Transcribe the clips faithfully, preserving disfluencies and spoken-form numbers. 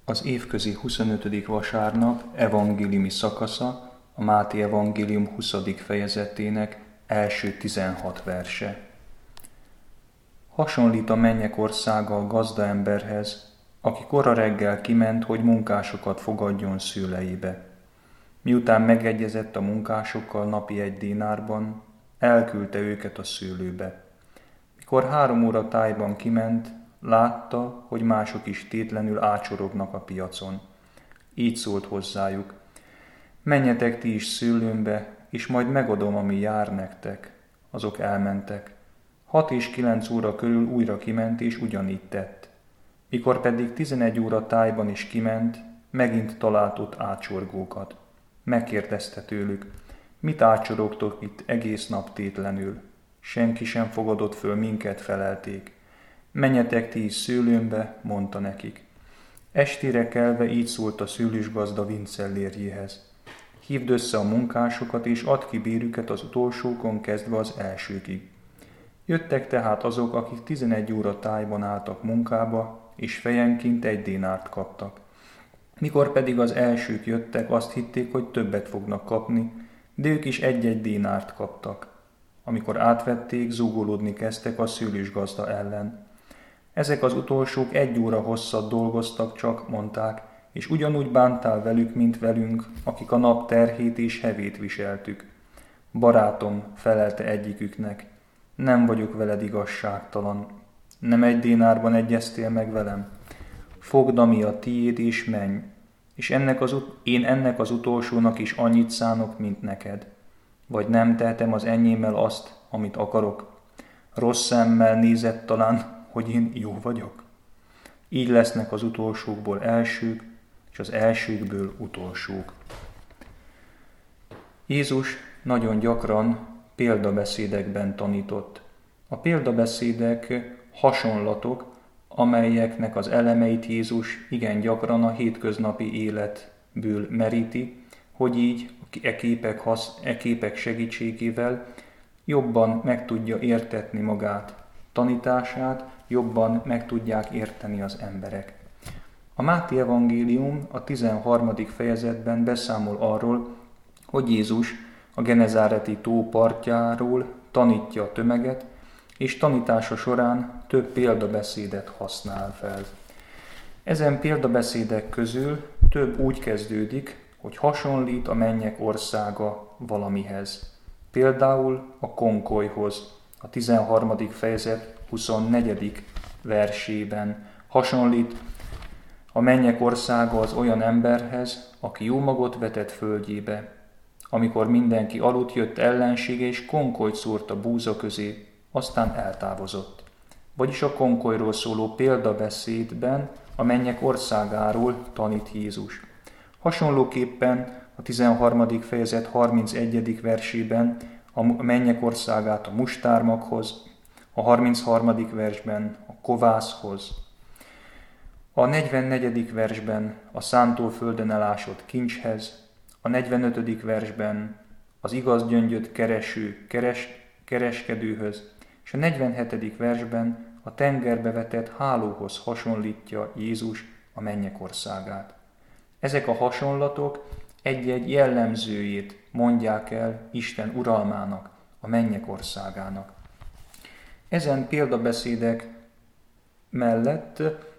Az évközi huszonötödik vasárnap evangéliumi szakasza a Máté evangélium huszadik fejezetének első tizenhat verse. Hasonlít a mennyek országa a gazda emberhez, aki kora reggel kiment, hogy munkásokat fogadjon szőleibe. Miután megegyezett a munkásokkal napi egy dinárban, elküldte őket a szőlőbe. Mikor három óra tájban kiment, látta, hogy mások is tétlenül ácsorognak a piacon. Így szólt hozzájuk: menjetek ti is szőlőmbe, és majd megadom, ami jár nektek. Azok elmentek. Hat és kilenc óra körül újra kiment, és ugyanígy tett. Mikor pedig tizenegy óra tájban is kiment, megint talált ott ácsorgókat. Megkérdezte tőlük: mit ácsorogtok itt egész nap tétlenül? Senki sem fogadott föl minket, felelték. Menjetek ti is szőlőmbe, mondta nekik. Estére kelve így szólt a szőlősgazda vincellérjéhez: hívd össze a munkásokat, és add ki bérüket az utolsókon kezdve az elsőkig. Jöttek tehát azok, akik tizenegy óra tájban álltak munkába, és fejenként egy dénárt kaptak. Mikor pedig az elsők jöttek, azt hitték, hogy többet fognak kapni, de ők is egy-egy dénárt kaptak. Amikor átvették, zúgolódni kezdtek a szőlősgazda ellen. Ezek az utolsók egy óra hosszat dolgoztak csak, mondták, és ugyanúgy bántál velük, mint velünk, akik a nap terhét és hevét viseltük. Barátom, felelte egyiküknek, nem vagyok veled igazságtalan. Nem egy dénárban egyeztél meg velem? Fogd, ami a tiéd, és menj, és ennek az ut- én ennek az utolsónak is annyit szánok, mint neked. Vagy nem tehetem az enyémmel azt, amit akarok? Rossz szemmel nézett talán, hogy én jó vagyok? Így lesznek az utolsókból elsők, és az elsőkből utolsók. Jézus nagyon gyakran példabeszédekben tanított. A példabeszédek hasonlatok, amelyeknek az elemeit Jézus igen gyakran a hétköznapi életből meríti, hogy így e képek, hasz, e képek segítségével jobban meg tudja értetni magát, tanítását, jobban meg tudják érteni az emberek. A Máté evangélium a tizenharmadik fejezetben beszámol arról, hogy Jézus a Genezáreti tó partjáról tanítja a tömeget, és tanítása során több példabeszédet használ fel. Ezen példabeszédek közül több úgy kezdődik, hogy hasonlít a mennyek országa valamihez. Például a konkolyhoz, a tizenharmadik fejezet huszonnegyedik versében hasonlít a mennyek országa az olyan emberhez, aki jó magot vetett földjébe. Amikor mindenki aludt, jött ellensége, és konkolyt szúrt a búza közé, aztán eltávozott. Vagyis a konkolyról szóló példabeszédben a mennyek országáról tanít Jézus. Hasonlóképpen a tizenharmadik fejezet harmincegyedik versében a mennyek országát a mustármaghoz, a harmincharmadik versben a kovászhoz, a negyvennegyedik versben a szántóföldön elásott kincshez, a negyvenötödik versben az igaz gyöngyöt kereső keres, kereskedőhöz, és a negyvenhetedik versben a tengerbe vetett hálóhoz hasonlítja Jézus a mennyek országát. Ezek a hasonlatok egy-egy jellemzőjét mondják el Isten uralmának, a mennyek országának. Ezen példabeszédek mellett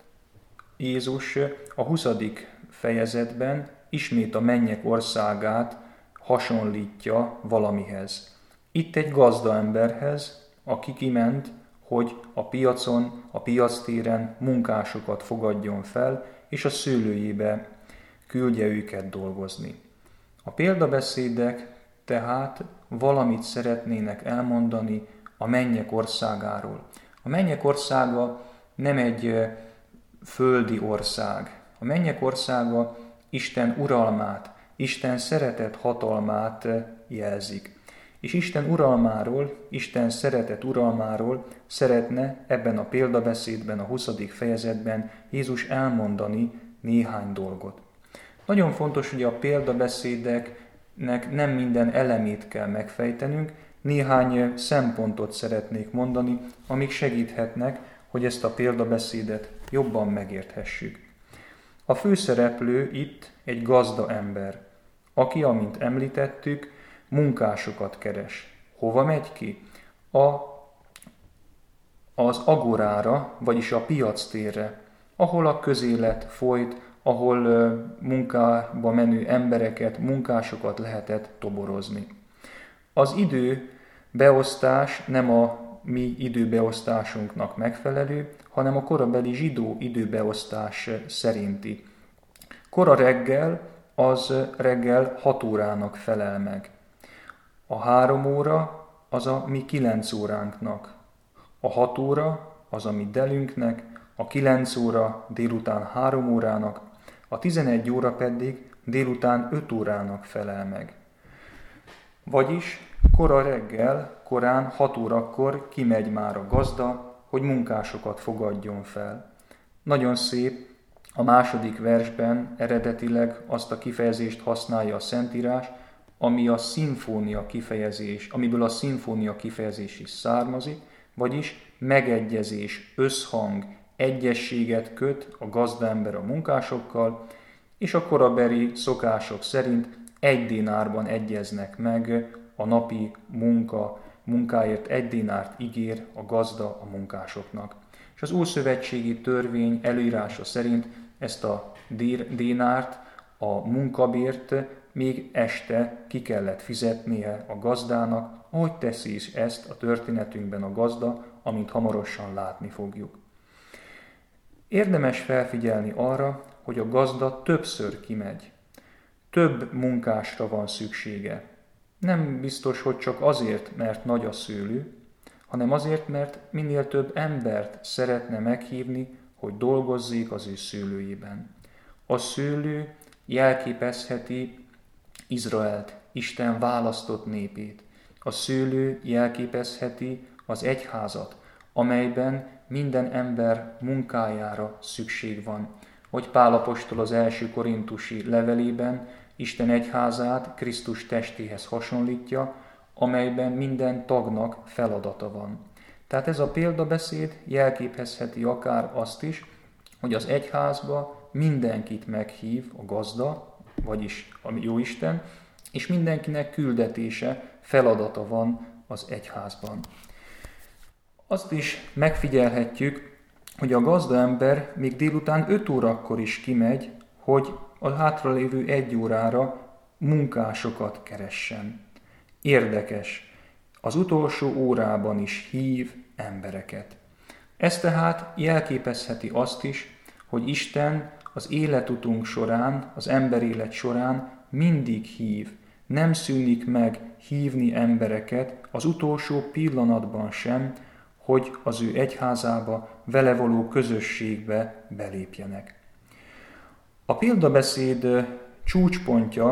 Jézus a huszadik fejezetben ismét a mennyek országát hasonlítja valamihez. Itt egy gazdaemberhez, aki kiment, hogy a piacon, a piactéren munkásokat fogadjon fel, és a szőlőjébe küldje őket dolgozni. A példabeszédek tehát valamit szeretnének elmondani a mennyek országáról. A mennyek országa nem egy földi ország. A mennyek országa Isten uralmát, Isten szeretet hatalmát jelzik. És Isten uralmáról, Isten szeretet uralmáról szeretne ebben a példabeszédben, a huszadik fejezetben Jézus elmondani néhány dolgot. Nagyon fontos, hogy a példabeszédeknek nem minden elemét kell megfejtenünk, néhány szempontot szeretnék mondani, amik segíthetnek, hogy ezt a példabeszédet jobban megérthessük. A főszereplő itt egy gazda ember, aki, amint említettük, munkásokat keres. Hova megy ki? A, az agorára, vagyis a piactérre, ahol a közélet folyt, ahol munkába menő embereket, munkásokat lehetett toborozni. Az időbeosztás nem a mi időbeosztásunknak megfelelő, hanem a korabeli zsidó időbeosztás szerinti. Kora reggel az reggel hat órának felel meg. A három óra az a mi kilenc óránknak. A hat óra az a mi delünknek, a kilenc óra délután három órának, a tizenegy óra pedig délután öt órának felel meg. Vagyis kora reggel, korán hat órakor kimegy már a gazda, hogy munkásokat fogadjon fel. Nagyon szép, a második versben eredetileg azt a kifejezést használja a Szentírás, ami a szimfónia kifejezés, amiből a szimfónia kifejezés is származik, vagyis megegyezés, összhang, egyességet köt a gazdaember a munkásokkal, és a korabeli szokások szerint egy dinárban egyeznek meg, a napi munka, munkáért egy dinárt ígér a gazda a munkásoknak. És az ószövetségi törvény előírása szerint ezt a dinárt, a munkabért még este ki kellett fizetnie a gazdának, ahogy teszi is ezt a történetünkben a gazda, amint hamarosan látni fogjuk. Érdemes felfigyelni arra, hogy a gazda többször kimegy. Több munkásra van szüksége. Nem biztos, hogy csak azért, mert nagy a szőlő, hanem azért, mert minél több embert szeretne meghívni, hogy dolgozzék az ő szőlőjében. A szőlő jelképezheti Izraelt, Isten választott népét. A szőlő jelképezheti az egyházat, amelyben minden ember munkájára szükség van. Hogy Pál apostol az első korintusi levelében Isten egyházát Krisztus testéhez hasonlítja, amelyben minden tagnak feladata van. Tehát ez a példabeszéd jelképezheti akár azt is, hogy az egyházba mindenkit meghív a gazda, vagyis a Jóisten, és mindenkinek küldetése, feladata van az egyházban. Azt is megfigyelhetjük, hogy a gazdaember még délután öt órakor is kimegy, hogy a hátralévő egy órára munkásokat keressen. Érdekes, az utolsó órában is hív embereket. Ez tehát jelképezheti azt is, hogy Isten az életutunk során, az emberélet során mindig hív, nem szűnik meg hívni embereket az utolsó pillanatban sem, hogy az ő egyházába, vele való közösségbe belépjenek. A példabeszéd csúcspontja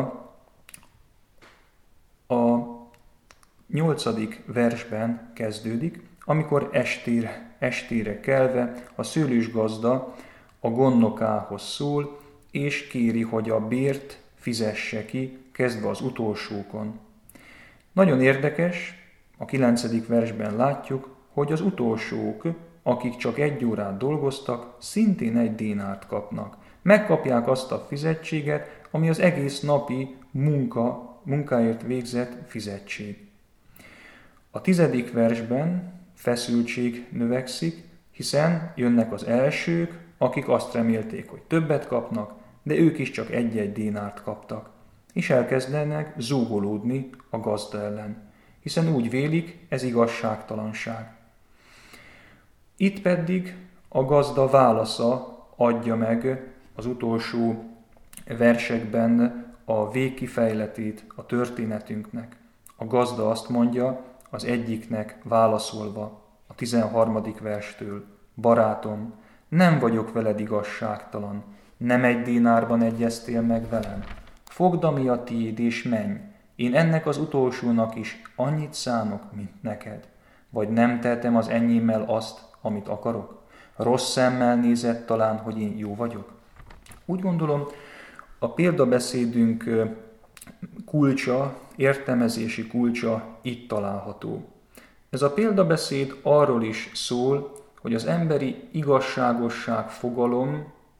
a nyolcadik versben kezdődik, amikor estére, estére kelve a szőlős gazda a gondnokához szól, és kéri, hogy a bért fizesse ki, kezdve az utolsókon. Nagyon érdekes, a kilencedik versben látjuk, hogy az utolsók, akik csak egy órát dolgoztak, szintén egy dénárt kapnak. Megkapják azt a fizetséget, ami az egész napi munka, munkáért végzett fizetség. A tizedik versben feszültség növekszik, hiszen jönnek az elsők, akik azt remélték, hogy többet kapnak, de ők is csak egy-egy dénárt kaptak, és elkezdenek zúgolódni a gazda ellen, hiszen úgy vélik, ez igazságtalanság. Itt pedig a gazda válasza adja meg az utolsó versekben a végkifejletét a történetünknek. A gazda azt mondja az egyiknek válaszolva a tizenharmadik verstől: barátom, nem vagyok veled igazságtalan, nem egy dinárban egyeztél meg velem. Fogd, ami a tiéd, és menj. Én ennek az utolsónak is annyit szánok, mint neked. Vagy nem tehetem az enyémmel azt, amit akarok? Rossz szemmel nézett talán, hogy én jó vagyok? Úgy gondolom, a példabeszédünk kulcsa, értelmezési kulcsa itt található. Ez a példabeszéd arról is szól, hogy az emberi igazságosság fogalom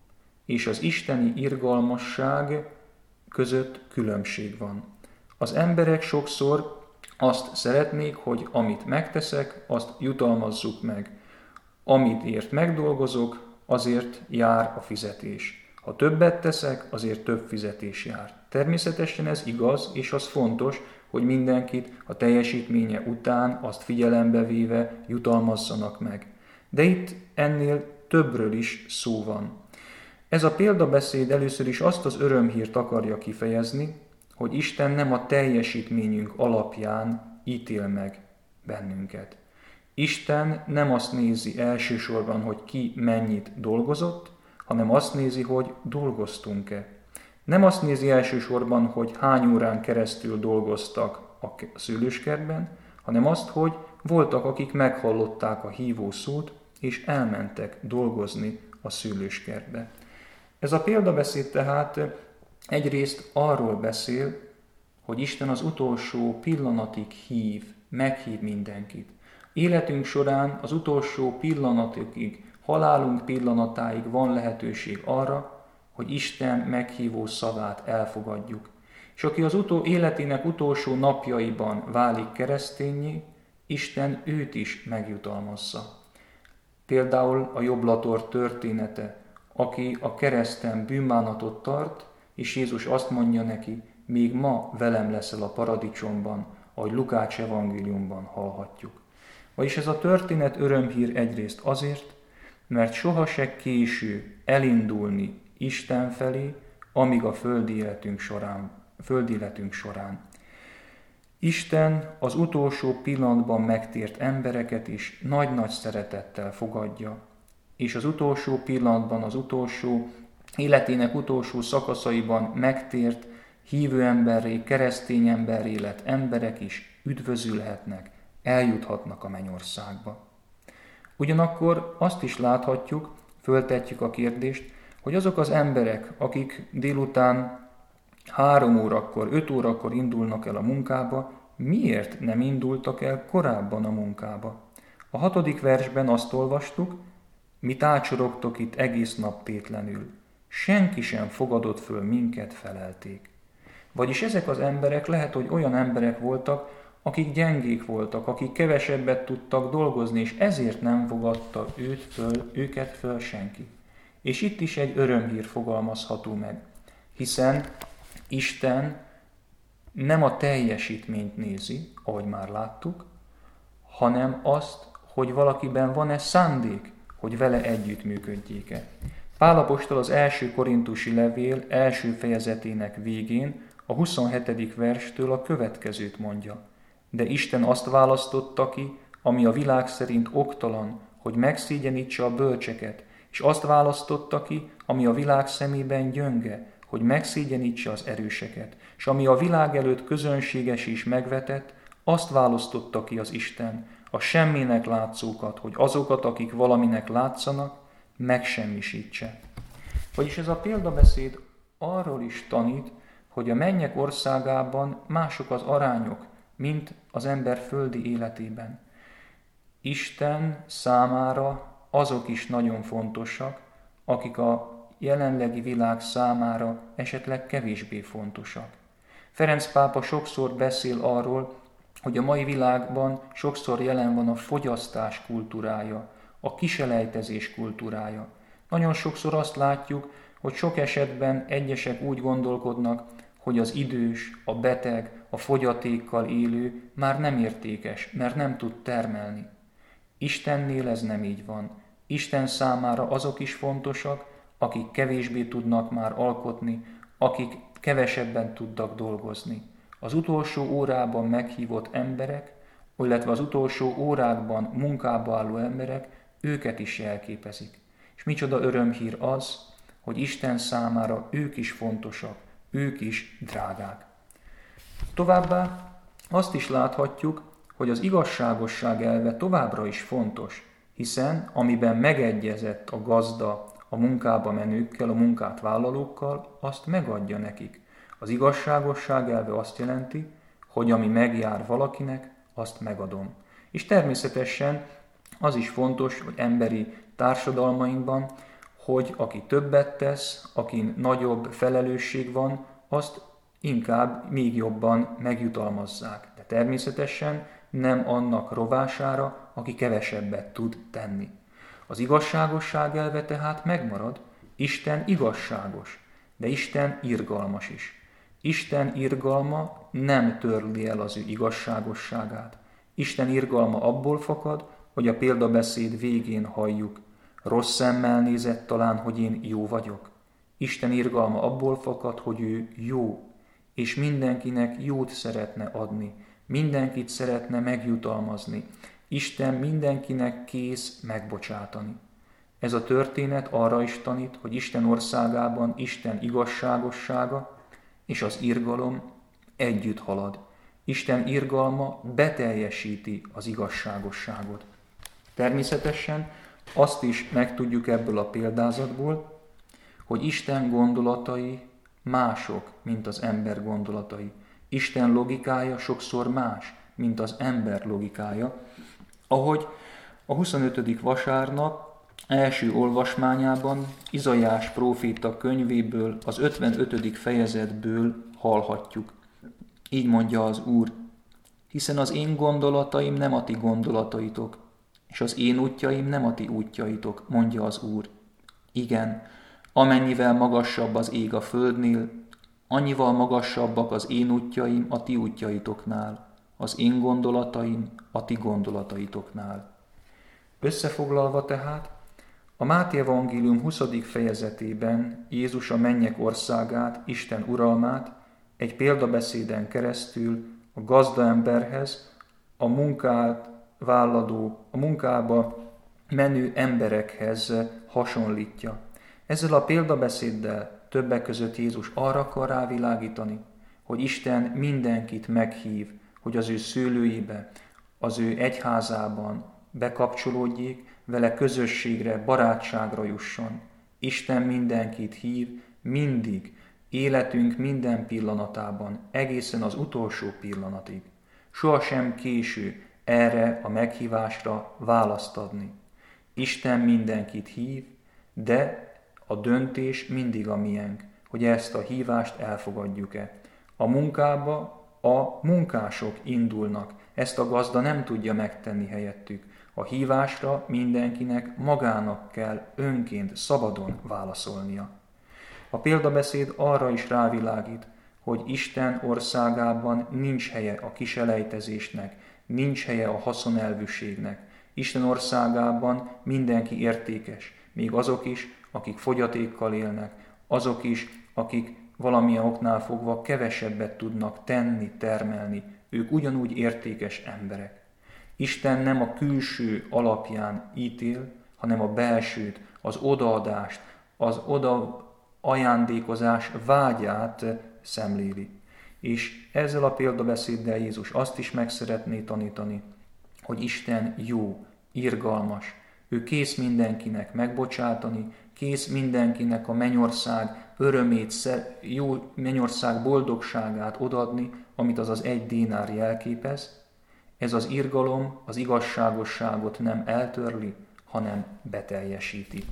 és az isteni irgalmasság között különbség van. Az emberek sokszor azt szeretnék, hogy amit megteszek, azt jutalmazzuk meg. Amit ért megdolgozok, azért jár a fizetés. Ha többet teszek, azért több fizetés jár. Természetesen ez igaz, és az fontos, hogy mindenkit a teljesítménye után azt figyelembe véve jutalmazzanak meg. De itt ennél többről is szó van. Ez a példabeszéd először is azt az örömhírt akarja kifejezni, hogy Isten nem a teljesítményünk alapján ítél meg bennünket. Isten nem azt nézi elsősorban, hogy ki mennyit dolgozott, hanem azt nézi, hogy dolgoztunk-e. Nem azt nézi elsősorban, hogy hány órán keresztül dolgoztak a szőlőskertben, hanem azt, hogy voltak, akik meghallották a hívó szót, és elmentek dolgozni a szőlőskertbe. Ez a példabeszéd tehát egyrészt arról beszél, hogy Isten az utolsó pillanatig hív, meghív mindenkit. Életünk során az utolsó pillanatig, halálunk pillanatáig van lehetőség arra, hogy Isten meghívó szavát elfogadjuk. És aki az utó, életének utolsó napjaiban válik kereszténnyé, Isten őt is megjutalmazza. Például a Jobblator története, aki a kereszten bűnbánatot tart, és Jézus azt mondja neki, még ma velem leszel a paradicsomban, ahogy Lukács evangéliumban hallhatjuk. Vagyis ez a történet örömhír egyrészt azért, mert soha se késő elindulni Isten felé, amíg a földi életünk során. Földi életünk során. Isten az utolsó pillanatban megtért embereket is nagy-nagy szeretettel fogadja, és az utolsó pillanatban, az utolsó életének utolsó szakaszaiban megtért hívő emberré, keresztény emberré lett emberek is üdvözülhetnek, eljuthatnak a mennyországba. Ugyanakkor azt is láthatjuk, föltetjük a kérdést, hogy azok az emberek, akik délután három órakor, öt órakor indulnak el a munkába, miért nem indultak el korábban a munkába? A hatodik versben azt olvastuk, mi tácsorogtok itt egész nap tétlenül. Senki sem fogadott föl minket, felelték. Vagyis ezek az emberek lehet, hogy olyan emberek voltak, akik gyengék voltak, akik kevesebbet tudtak dolgozni, és ezért nem fogadta őt föl, őket föl senki. És itt is egy örömhír fogalmazható meg, hiszen Isten nem a teljesítményt nézi, ahogy már láttuk, hanem azt, hogy valakiben van-e szándék, hogy vele együttműködjék-e. Pál apostol az első korintusi levél első fejezetének végén, a huszonhetedik verstől a következőt mondja. De Isten azt választotta ki, ami a világ szerint oktalan, hogy megszégyenítse a bölcseket, és azt választotta ki, ami a világ szemében gyönge, hogy megszégyenítse az erőseket, és ami a világ előtt közönséges és megvetett, azt választotta ki az Isten, a semminek látszókat, hogy azokat, akik valaminek látszanak, megsemmisítse. Vagyis ez a példabeszéd arról is tanít, hogy a mennyek országában mások az arányok, mint az ember földi életében. Isten számára azok is nagyon fontosak, akik a jelenlegi világ számára esetleg kevésbé fontosak. Ferenc pápa sokszor beszél arról, hogy a mai világban sokszor jelen van a fogyasztás kultúrája, a kiselejtezés kultúrája. Nagyon sokszor azt látjuk, hogy sok esetben egyesek úgy gondolkodnak, hogy az idős, a beteg, a fogyatékkal élő már nem értékes, mert nem tud termelni. Istennél ez nem így van. Isten számára azok is fontosak, akik kevésbé tudnak már alkotni, akik kevesebben tudnak dolgozni. Az utolsó órában meghívott emberek, illetve az utolsó órákban munkába álló emberek, őket is jelképezik. És micsoda örömhír az, hogy Isten számára ők is fontosak, ők is drágák. Továbbá azt is láthatjuk, hogy az igazságosság elve továbbra is fontos, hiszen amiben megegyezett a gazda a munkába menőkkel, a munkát vállalókkal, azt megadja nekik. Az igazságosság elve azt jelenti, hogy ami megjár valakinek, azt megadom. És természetesen az is fontos, hogy emberi társadalmainkban, hogy aki többet tesz, akin nagyobb felelősség van, azt inkább még jobban megjutalmazzák. De természetesen nem annak rovására, aki kevesebbet tud tenni. Az igazságosság elve tehát megmarad. Isten igazságos, de Isten irgalmas is. Isten irgalma nem törli el az ő igazságosságát. Isten irgalma abból fakad, hogy a példabeszéd végén halljuk. Rossz szemmel nézett talán, hogy én jó vagyok. Isten irgalma abból fakad, hogy ő jó, és mindenkinek jót szeretne adni, mindenkit szeretne megjutalmazni. Isten mindenkinek kész megbocsátani. Ez a történet arra is tanít, hogy Isten országában Isten igazságossága és az irgalom együtt halad. Isten irgalma beteljesíti az igazságosságot. Természetesen azt is megtudjuk ebből a példázatból, hogy Isten gondolatai mások, mint az ember gondolatai. Isten logikája sokszor más, mint az ember logikája, ahogy a huszonötödik vasárnap első olvasmányában, Izaiás próféta könyvéből, az ötvenötödik fejezetből hallhatjuk. Így mondja az Úr: hiszen az én gondolataim nem a ti gondolataitok, és az én útjaim nem a ti útjaitok, mondja az Úr. Igen, amennyivel magasabb az ég a földnél, annyival magasabbak az én útjaim a ti útjaitoknál, az én gondolataim a ti gondolataitoknál. Összefoglalva tehát, a Máté evangélium huszadik fejezetében Jézus a mennyek országát, Isten uralmát egy példabeszéden keresztül a gazdaemberhez, a munkát vállaló, a munkába menő emberekhez hasonlítja. Ezzel a példabeszéddel többek között Jézus arra akar rávilágítani, hogy Isten mindenkit meghív, hogy az ő szőlőibe, az ő egyházában bekapcsolódjék, vele közösségre, barátságra jusson. Isten mindenkit hív, mindig, életünk minden pillanatában, egészen az utolsó pillanatig. Sohasem késő erre a meghívásra választ adni. Isten mindenkit hív, de a döntés mindig a miénk, hogy ezt a hívást elfogadjuk-e. A munkába a munkások indulnak, ezt a gazda nem tudja megtenni helyettük. A hívásra mindenkinek magának kell önként, szabadon válaszolnia. A példabeszéd arra is rávilágít, hogy Isten országában nincs helye a kiselejtezésnek, nincs helye a haszonelvűségnek. Isten országában mindenki értékes, még azok is, akik fogyatékkal élnek, azok is, akik valamilyen oknál fogva kevesebbet tudnak tenni, termelni, ők ugyanúgy értékes emberek. Isten nem a külső alapján ítél, hanem a belsőt, az odaadást, az oda ajándékozás vágyát szemléli. És ezzel a példabeszéddel Jézus azt is meg szeretné tanítani, hogy Isten jó, irgalmas, ő kész mindenkinek megbocsátani, kész mindenkinek a mennyország örömét, jó mennyország boldogságát odadni, amit az az egy dénár jelképez. Ez az irgalom az igazságosságot nem eltörli, hanem beteljesíti.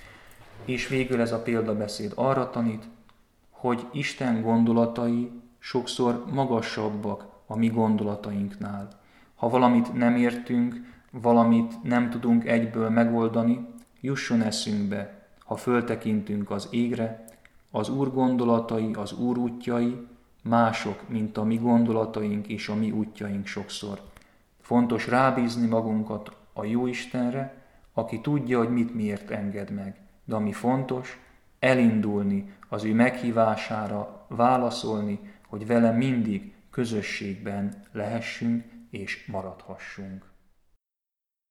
És végül ez a példabeszéd arra tanít, hogy Isten gondolatai sokszor magasabbak a mi gondolatainknál. Ha valamit nem értünk, valamit nem tudunk egyből megoldani, jusson eszünkbe, ha föltekintünk az égre, az Úr gondolatai, az Úr útjai mások, mint a mi gondolataink és a mi útjaink sokszor. Fontos rábízni magunkat a jó Istenre, aki tudja, hogy mit miért enged meg. De ami fontos, elindulni az ő meghívására, válaszolni, hogy vele mindig közösségben lehessünk és maradhassunk.